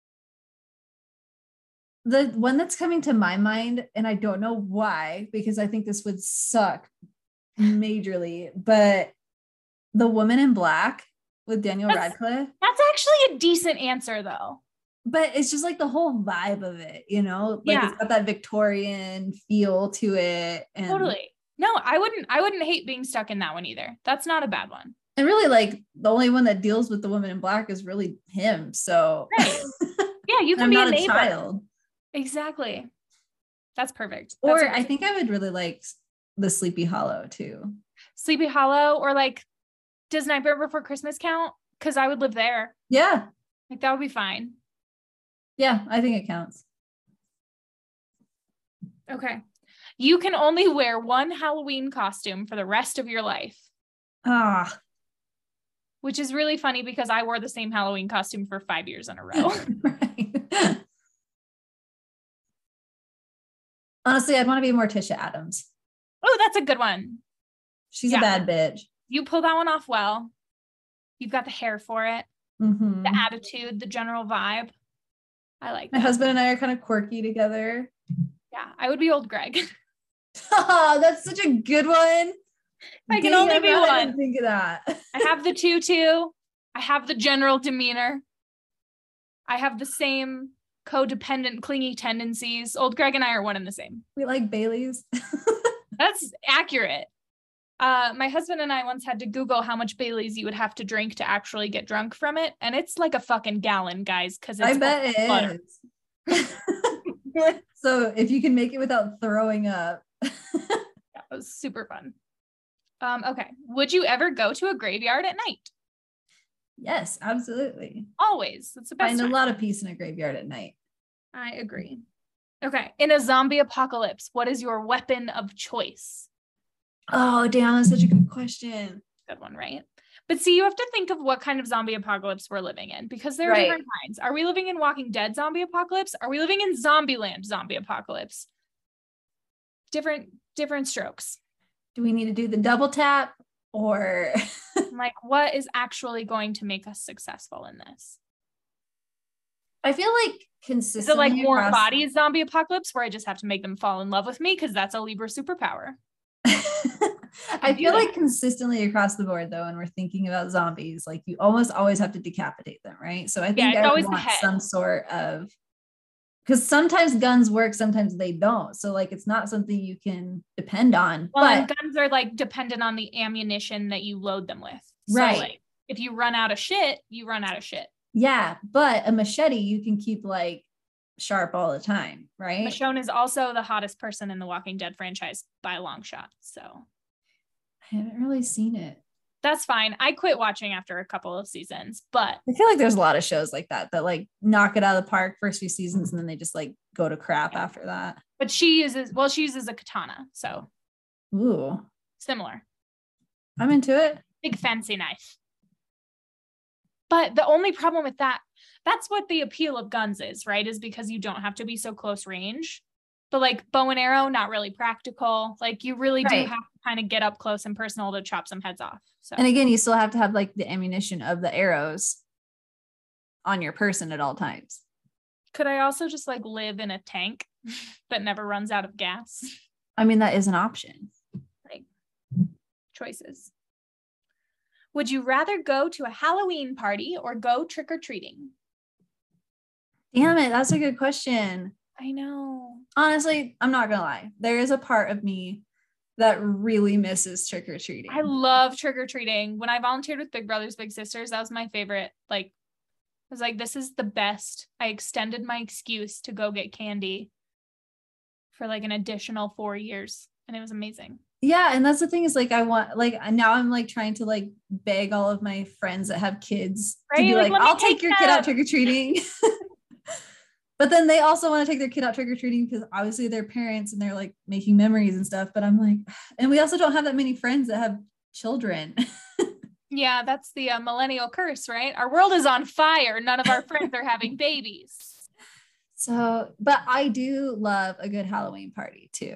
The one that's coming to my mind, and I don't know why, because I think this would suck majorly, but The Woman in Black with Daniel Radcliffe. That's actually a decent answer though. But it's just like the whole vibe of it, you know? Like Yeah. it's got that Victorian feel to it. And Totally. No, I wouldn't hate being stuck in that one either. That's not a bad one. And really, like the only one that deals with the woman in black is really him. So Right. Yeah, you can I'm be not a a neighbor. child. Exactly. That's perfect. Or That's I think I would really like the Sleepy Hollow too. Sleepy Hollow, or like, does Nightmare Before Christmas count? Because I would live there. Yeah. Like that would be fine. Yeah, I think it counts. Okay. You can only wear one Halloween costume for the rest of your life, Ah, which is really funny because I wore the same Halloween costume for 5 years in a row. right. Honestly, I'd want to be Morticia Adams. Oh, that's a good one. She's Yeah. a bad bitch. You pull that one off well. You've got the hair for it, Mhm. the attitude, the general vibe. I like My that. husband and I are kind of quirky together. Yeah, I would be old Greg. Oh, that's such a good one. I can Dang, only I'm be glad I one. didn't think of that. I have the tutu. I have the general demeanor. I have the same codependent, clingy tendencies. Old Greg and I are one and the same. We like Bailey's. That's accurate. My husband and I once had to Google how much Bailey's you would have to drink to actually get drunk from it. And it's like a fucking gallon, guys, because it's I bet butter. it is. So if you can make it without throwing up. That was super fun. Okay. Would you ever go to a graveyard at night? Yes, absolutely. Always. That's the best Find a time. lot of peace in a graveyard at night. I agree. Okay. In a zombie apocalypse, what is your weapon of choice? Oh, damn, that's such a good question. Good one, right? But see, you have to think of what kind of zombie apocalypse we're living in, because there are Right. different kinds. Are we living in Walking Dead zombie apocalypse? Are we living in Zombieland zombie apocalypse? Different strokes. Do we need to do the double tap or Like, what is actually going to make us successful in this? I feel like Is consistently it like more across- bodies zombie apocalypse where I just have to make them fall in love with me because that's a Libra superpower? I do feel that. like consistently across the board though, when we're thinking about zombies, like you almost always have to decapitate them, right? So I think it's I would always the want head. some sort of, because sometimes guns work, sometimes they don't. So like it's not something you can depend on. Well, but and guns are like dependent on the ammunition that you load them with. Right. So like, if you run out of shit, you run out of shit. yeah, but a machete you can keep like sharp all the time, right? Michonne is also the hottest person in the Walking Dead franchise by a long shot. So I haven't really seen it. that's fine. I quit watching after a couple of seasons, but I feel like there's a lot of shows like that like knock it out of the park first few seasons and then they just like go to crap after that. she uses a katana. So Ooh, similar. I'm into it. Big fancy knife. But the only problem with that's what the appeal of guns is, right? Is because you don't have to be so close range. But like bow and arrow, not really practical. Like you really do Right. have to kind of get up close and personal to chop some heads off. So And again, you still have to have like the ammunition of the arrows on your person at all times. could I also just like live in a tank that never runs out of gas? I mean, that is an option. Choices. Would you rather go to a Halloween party or go trick-or-treating? Damn it, that's a good question. I know. Honestly, I'm not gonna lie. There is a part of me that really misses trick-or-treating. I love trick-or-treating. When I volunteered with Big Brothers Big Sisters, that was my favorite. Like, I was like, this is the best. I extended my excuse to go get candy for like an additional 4 years, and it was amazing. Yeah, and that's the thing is like I want like now I'm like trying to like beg all of my friends that have kids to Right? be Like, like, let me I'll take take your kid out them." trick-or-treating. But then they also want to take their kid out trick-or-treating because obviously they're parents and they're like making memories and stuff. But I'm like, and we also don't have that many friends that have children. Yeah, that's the millennial curse, right? Our world is on fire. None of our friends are having babies. So, but I do love a good Halloween party too.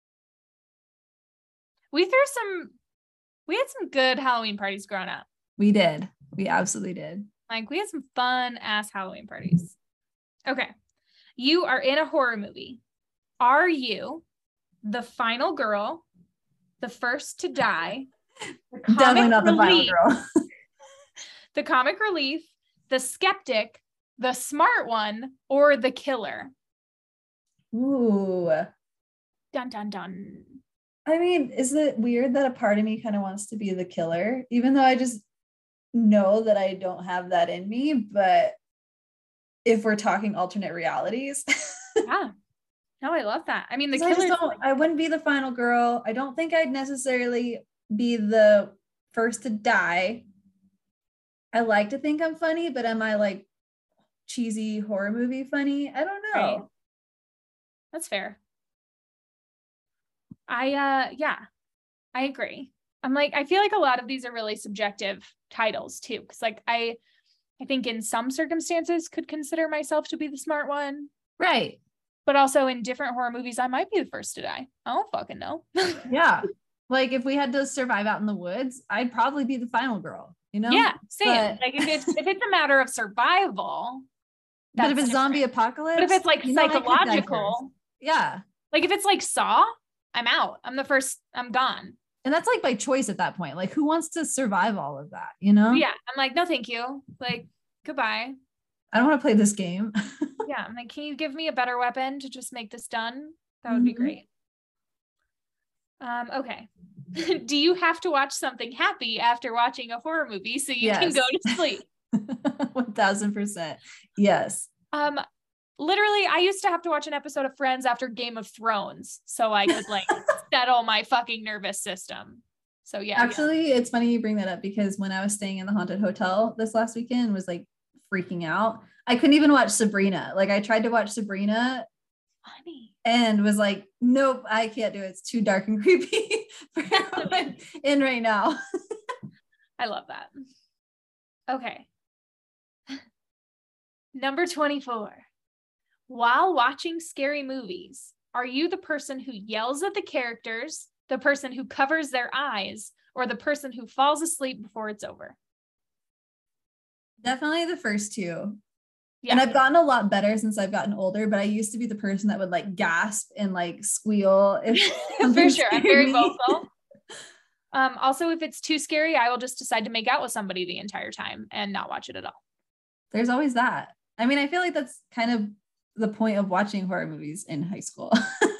We had some good Halloween parties growing up. We did. We absolutely did. Like we had some fun ass Halloween parties. Okay. You are in a horror movie. Are you the final girl, the first to die? Definitely not the final girl. The comic relief, the skeptic, the smart one, or the killer? Ooh. Dun, dun, dun. I mean, is it weird that a part of me kind of wants to be the killer, even though I just know that I don't have that in me? But if we're talking alternate realities. Yeah. No, I love that. I mean, the killer. I wouldn't be the final girl. I don't think I'd necessarily be the first to die. I like to think I'm funny, but am I like cheesy horror movie funny? I don't know. Right. That's fair. I agree. I'm like, I feel like a lot of these are really subjective titles too. Cause like I think in some circumstances could consider myself to be the smart one. Right. But also in different horror movies, I might be the first to die. I don't fucking know. Yeah. Like if we had to survive out in the woods, I'd probably be the final girl, you know? Yeah, same. But, like if it's a matter of survival. But if it's zombie apocalypse, but if it's like psychological, yeah. Like if it's like Saw, I'm out. I'm the first, I'm gone. And that's like by choice at that point. Like who wants to survive all of that, you know? Yeah. I'm like, no, thank you. Like, goodbye. I don't want to play this game. Yeah. I'm like, can you give me a better weapon to just make this done? That would be great. Okay. Do you have to watch something happy after watching a horror movie so you can go to sleep? 1000%. Yes. Literally, I used to have to watch an episode of Friends after Game of Thrones so I could like settle my fucking nervous system. So yeah. Actually, it's funny you bring that up because when I was staying in the haunted hotel this last weekend, was like freaking out. I couldn't even watch Sabrina. Like I tried to watch Sabrina and was like, nope, I can't do it. It's too dark and creepy for what I'm in right now. I love that. Okay. Number 24. While watching scary movies, are you the person who yells at the characters, the person who covers their eyes, or the person who falls asleep before it's over? Definitely the first two. Yeah. And I've gotten a lot better since I've gotten older, but I used to be the person that would like gasp and like squeal. For sure. I'm very vocal. Also, if it's too scary, I will just decide to make out with somebody the entire time and not watch it at all. There's always that. I mean, I feel like that's kind of the point of watching horror movies in high school.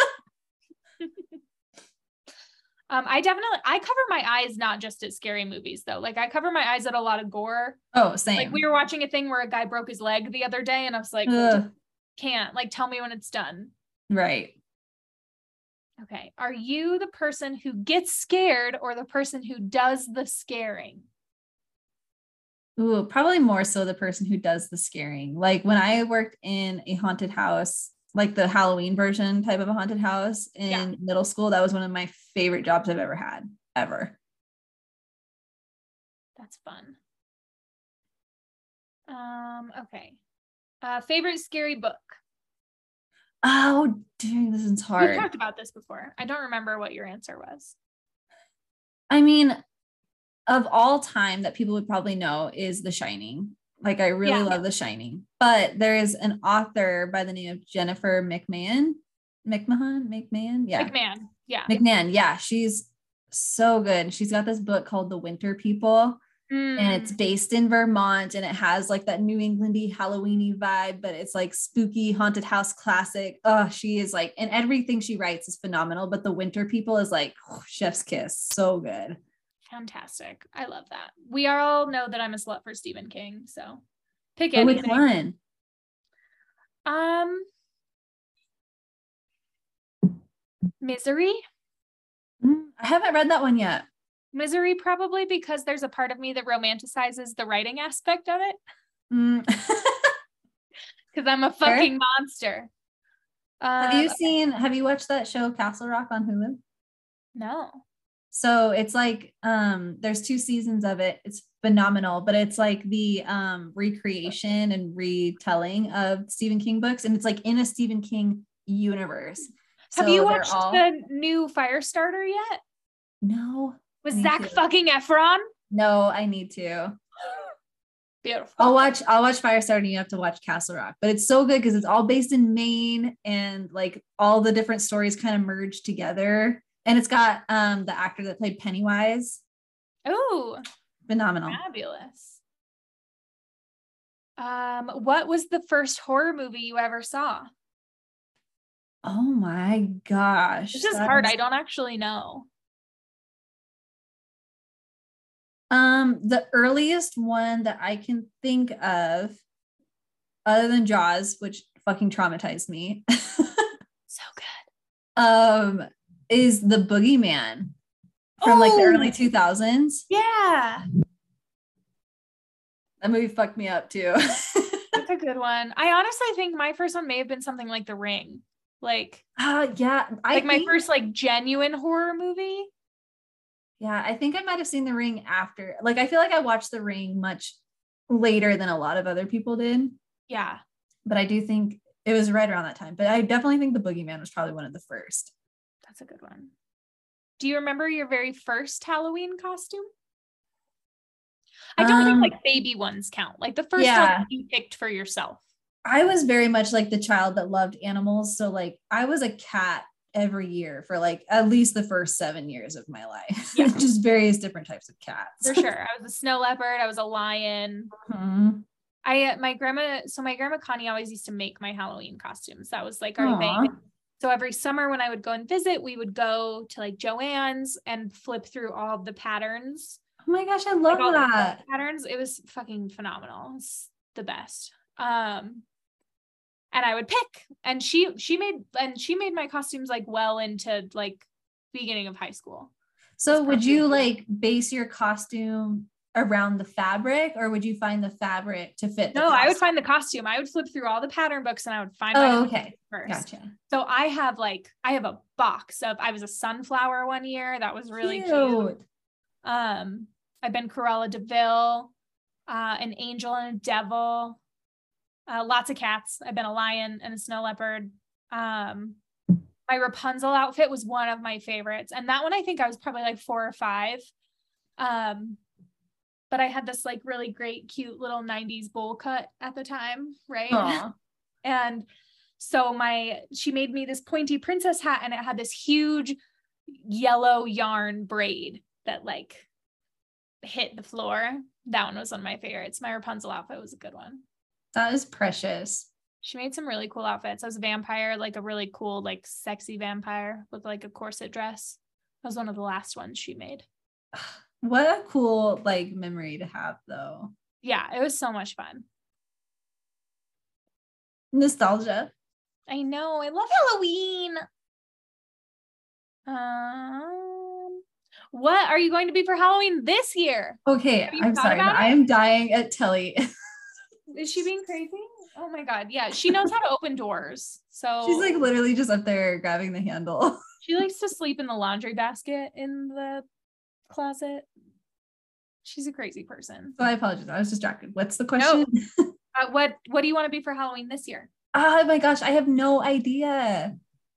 I cover my eyes, not just at scary movies though. Like I cover my eyes at a lot of gore. Oh, same. Like we were watching a thing where a guy broke his leg the other day and I was like, can't, like, tell me when it's done. Right. Okay. Are you the person who gets scared or the person who does the scaring? Ooh, probably more so the person who does the scaring. Like when I worked in a haunted house, like the Halloween version type of a haunted house in middle school, that was one of my favorite jobs I've ever had, ever. That's fun. Okay. Favorite scary book? Oh, dang, this is hard. We talked about this before. I don't remember what your answer was. I mean, of all time that people would probably know is The Shining. Like I really love The Shining, but there is an author by the name of Jennifer McMahon. Yeah. She's so good. She's got this book called The Winter People and it's based in Vermont and it has like that New Englandy Halloweeny vibe, but it's like spooky haunted house classic. Oh, she is like, and everything she writes is phenomenal, but The Winter People is like chef's kiss. So good. Fantastic. I love that. We all know that I'm a slut for Stephen King, so pick anything. Which one? Misery. I haven't read that one yet. Misery, probably because there's a part of me that romanticizes the writing aspect of it. because I'm a fucking monster. Have you watched that show Castle Rock on Hulu? No. So it's like there's 2 seasons of it. It's phenomenal, but it's like the recreation and retelling of Stephen King books, and it's like in a Stephen King universe. Have you watched the new Firestarter yet? No. With Zach fucking Efron? No, I need to. Beautiful. I'll watch Firestarter, and you have to watch Castle Rock. But it's so good because it's all based in Maine, and like all the different stories kind of merge together. And it's got the actor that played Pennywise. Oh, phenomenal. Fabulous. What was the first horror movie you ever saw? Oh my gosh. This is hard. I don't actually know. The earliest one that I can think of, other than Jaws, which fucking traumatized me. So good. Is The Boogeyman from like the early 2000s. Yeah. That movie fucked me up too. That's a good one. I honestly think my first one may have been something like The Ring. Like, yeah. my first like genuine horror movie. Yeah, I think I might have seen The Ring after. Like, I feel like I watched The Ring much later than a lot of other people did. Yeah. But I do think it was right around that time. But I definitely think The Boogeyman was probably one of the first. That's a good one. Do you remember your very first Halloween costume? I don't think like baby ones count. Like the first one you picked for yourself. I was very much like the child that loved animals. So like I was a cat every year for like at least the first 7 years of my life. Yeah. Just various different types of cats. For sure. I was a snow leopard. I was a lion. Mm-hmm. My grandma Connie always used to make my Halloween costumes. That was like our thing. So every summer when I would go and visit, we would go to like Joann's and flip through all of the patterns. Oh my gosh, I love that. Patterns. It was fucking phenomenal. It's the best. And I would pick, and she made my costumes like well into like beginning of high school. So would you like base your costume around the fabric, or would you find the fabric to fit the costume? I would find the costume. I would flip through all the pattern books and I would find first. Gotcha. So I have a box of, I was a sunflower one year. That was really cute. I've been Cruella de Vil, an angel and a devil, lots of cats. I've been a lion and a snow leopard. My Rapunzel outfit was one of my favorites. And that one, I think I was probably like 4 or 5. But I had this like really great, cute little 90s bowl cut at the time. Right. Aww. And so she made me this pointy princess hat, and it had this huge yellow yarn braid that like hit the floor. That one was one of my favorites. My Rapunzel outfit was a good one. That is precious. She made some really cool outfits. I was a vampire, like a really cool, like sexy vampire with like a corset dress. That was one of the last ones she made. What a cool like memory to have though. Yeah, it was so much fun. Nostalgia. I know. I love Halloween. What are you going to be for Halloween this year? Okay, I'm sorry. I am dying at Telly. Is she being crazy? Oh my God. Yeah, she knows how to open doors. So she's like literally just up there grabbing the handle. She likes to sleep in the laundry basket in the closet. She's a crazy person. So I apologize. I was distracted. What's the question? No. What do you want to be for Halloween this year? Oh my gosh, I have no idea.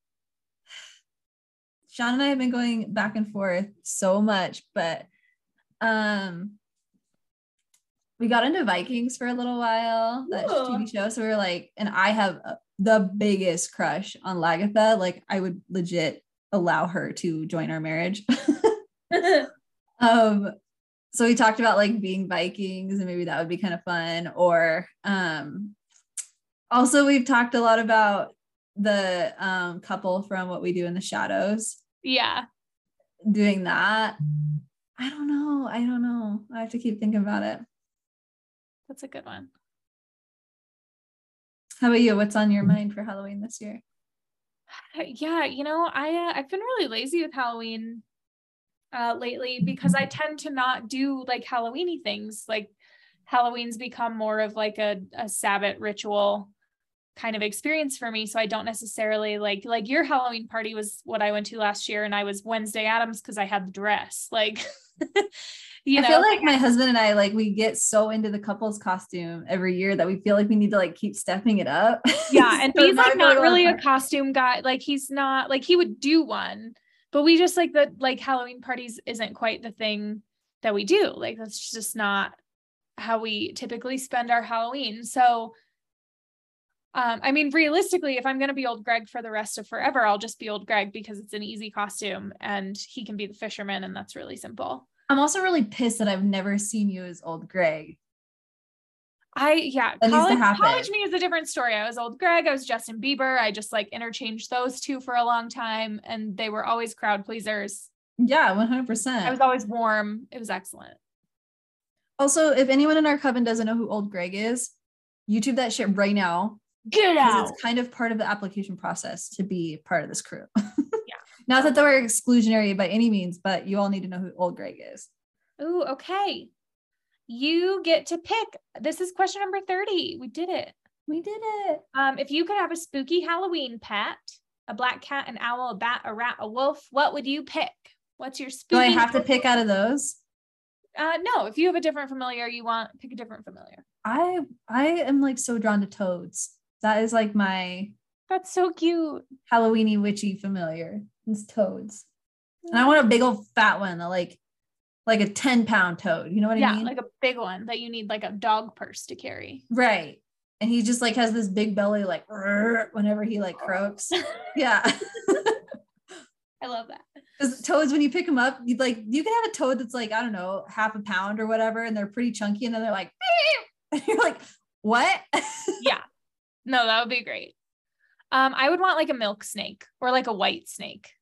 Sean and I have been going back and forth so much, but we got into Vikings for a little while, that TV show. So we were like, and I have the biggest crush on Lagatha. Like I would legit allow her to join our marriage. So we talked about like being Vikings, and maybe that would be kind of fun. Or also we've talked a lot about the couple from What We Do in the Shadows. Yeah. Doing that. I don't know. I have to keep thinking about it. That's a good one. How about you? What's on your mind for Halloween this year? Yeah, I've been really lazy with Halloween lately, because I tend to not do like Halloween-y things. Like Halloween's become more of like a Sabbath ritual kind of experience for me. So I don't necessarily like your Halloween party was what I went to last year, and I was Wednesday Addams because I had the dress. Like, I feel like my husband and I, like, we get so into the couple's costume every year that we feel like we need to like keep stepping it up. Yeah. And So he's like not really a party. costume guy. Like he's not like, he would do one, but we just like the like Halloween parties isn't quite the thing that we do. Like that's just not how we typically spend our Halloween. So I mean, realistically, if I'm going to be old Greg for the rest of forever, I'll just be old Greg because it's an easy costume and he can be the fisherman, and that's really simple. I'm also really pissed that I've never seen you as old Greg. College me is a different story. I was old Greg. I was Justin Bieber. I just like interchanged those two for a long time, and they were always crowd pleasers. Yeah, 100%. I was always warm. It was excellent. Also, if anyone in our coven doesn't know who old Greg is, YouTube that shit right now. Get out. It's kind of part of the application process to be part of this crew. Yeah. Not that they were exclusionary by any means, but you all need to know who old Greg is. Ooh, okay. You get to pick. This is question number 30. We did it. If you could have a spooky Halloween pet, a black cat, an owl, a bat, a rat, a wolf, what would you pick? What's your spooky? Do I have to pick out of those? No, if you have a different familiar, pick a different familiar. I am like so drawn to toads. That is like my That's so cute. Halloweeny witchy familiar. It's toads. And I want a big old fat one that like a 10-pound toad. You know what I mean? Yeah, like a big one that you need like a dog purse to carry. Right. And he just like has this big belly, like whenever he like croaks. Yeah. I love that. Because toads, when you pick them up, you can have a toad that's like, I don't know, half a pound or whatever, and they're pretty chunky, and then they're like, and you're like, what? Yeah. No, that would be great. I would want like a milk snake or like a white snake.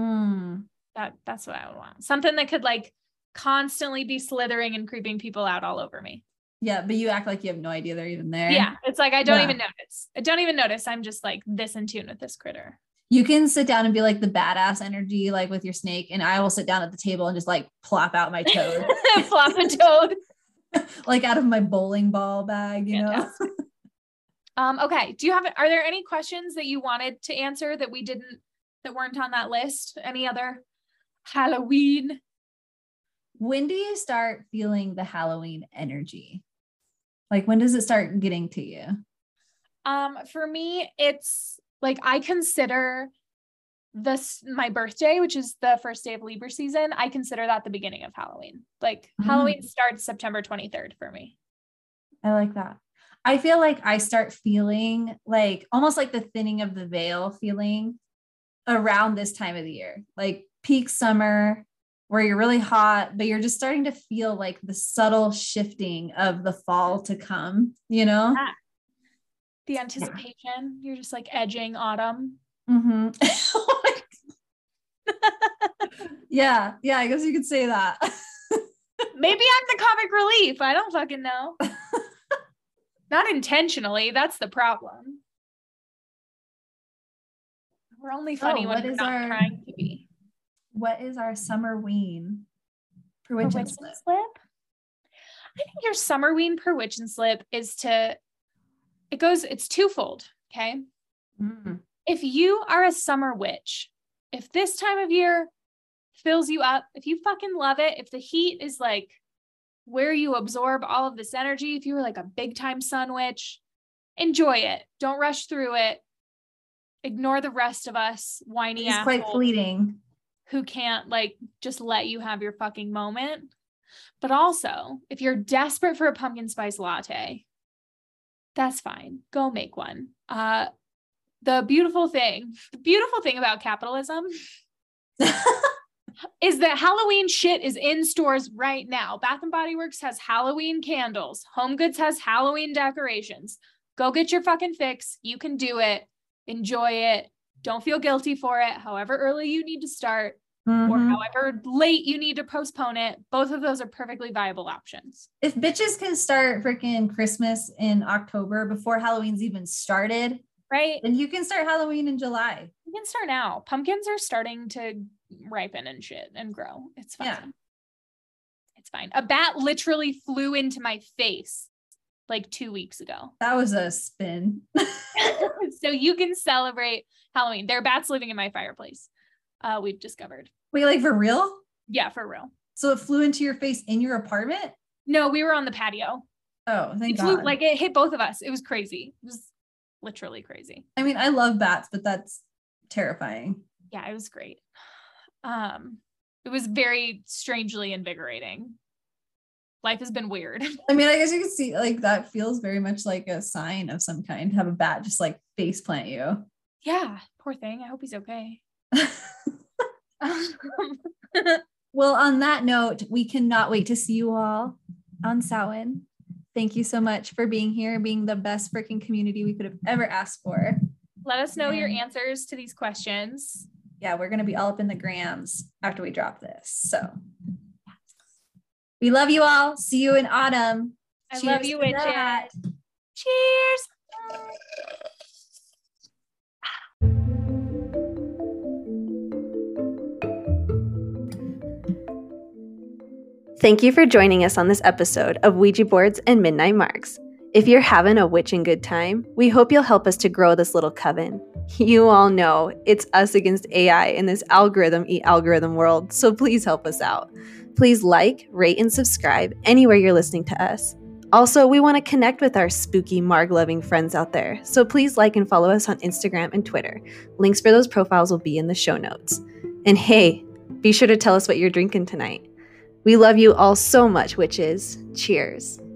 That's what I would want. Something that could like constantly be slithering and creeping people out all over me. Yeah, but you act like you have no idea they're even there. Yeah, it's like I don't even notice. I'm just like this in tune with this critter. You can sit down and be like the badass energy, like with your snake, and I will sit down at the table and just like plop out my toad. Plop a toad. Like out of my bowling ball bag, you know? Okay. Are there any questions that you wanted to answer that weren't on that list? Any other Halloween? When do you start feeling the Halloween energy? Like, when does it start getting to you? For me, it's like, I consider my birthday, which is the first day of Libra season. I consider that the beginning of Halloween. Like Halloween starts September 23rd for me. I like that. I feel like I start feeling like almost like the thinning of the veil feeling around this time of the year, like peak summer where you're really hot, but you're just starting to feel like the subtle shifting of the fall to come, you know? Yeah. The anticipation, you're just like edging autumn. Mm-hmm. Yeah, I guess you could say that. Maybe I'm the comic relief. I don't fucking know. Not intentionally. That's the problem. We're only funny when we're not trying to be. What is our summer ween per witch and slip? I think your summer ween per witch and slip is it's twofold. Okay. Mm-hmm. If you are a summer witch, if this time of year fills you up, if you fucking love it, if the heat is like where you absorb all of this energy, if you were like a big time sun witch, enjoy it. Don't rush through it. Ignore the rest of us whiny assholes. It's quite fleeting. Who can't like just let you have your fucking moment. But also, if you're desperate for a pumpkin spice latte, that's fine. Go make one. The beautiful thing about capitalism is that Halloween shit is in stores right now. Bath and Body Works has Halloween candles. Home Goods has Halloween decorations. Go get your fucking fix. You can do it. Enjoy it. Don't feel guilty for it. However early you need to start or however late you need to postpone it. Both of those are perfectly viable options. If bitches can start freaking Christmas in October before Halloween's even started, right? Then you can start Halloween in July. You can start now. Pumpkins are starting to ripen and shit and grow. It's fine. Yeah. It's fine. A bat literally flew into my face like 2 weeks ago. That was a spin. So you can celebrate Halloween. There are bats living in my fireplace. We've discovered. Wait, like for real? Yeah, for real. So it flew into your face in your apartment? No, we were on the patio. Oh, thank It flew, God. like it hit both of us. It was crazy. It was literally crazy. I mean, I love bats, but that's terrifying. Yeah, it was great. It was very strangely invigorating. Life has been weird. I mean, I guess you can see like that feels very much like a sign of some kind to have a bat just like face plant you. Yeah, poor thing. I hope he's okay. Well, on that note, we cannot wait to see you all on Samhain. Thank you so much for being here, being the best freaking community we could have ever asked for. Let us know your answers to these questions. Yeah, we're going to be all up in the grams after we drop this. So we love you all. See you in autumn. I love you, to Witches. that. Cheers. Thank you for joining us on this episode of Ouija Boards and Midnight Marks. If you're having a witching good time, we hope you'll help us to grow this little coven. You all know it's us against AI in this algorithm world, so please help us out. Please like, rate, and subscribe anywhere you're listening to us. Also, we want to connect with our spooky Marg-loving friends out there, so please like and follow us on Instagram and Twitter. Links for those profiles will be in the show notes. And hey, be sure to tell us what you're drinking tonight. We love you all so much, witches. Cheers.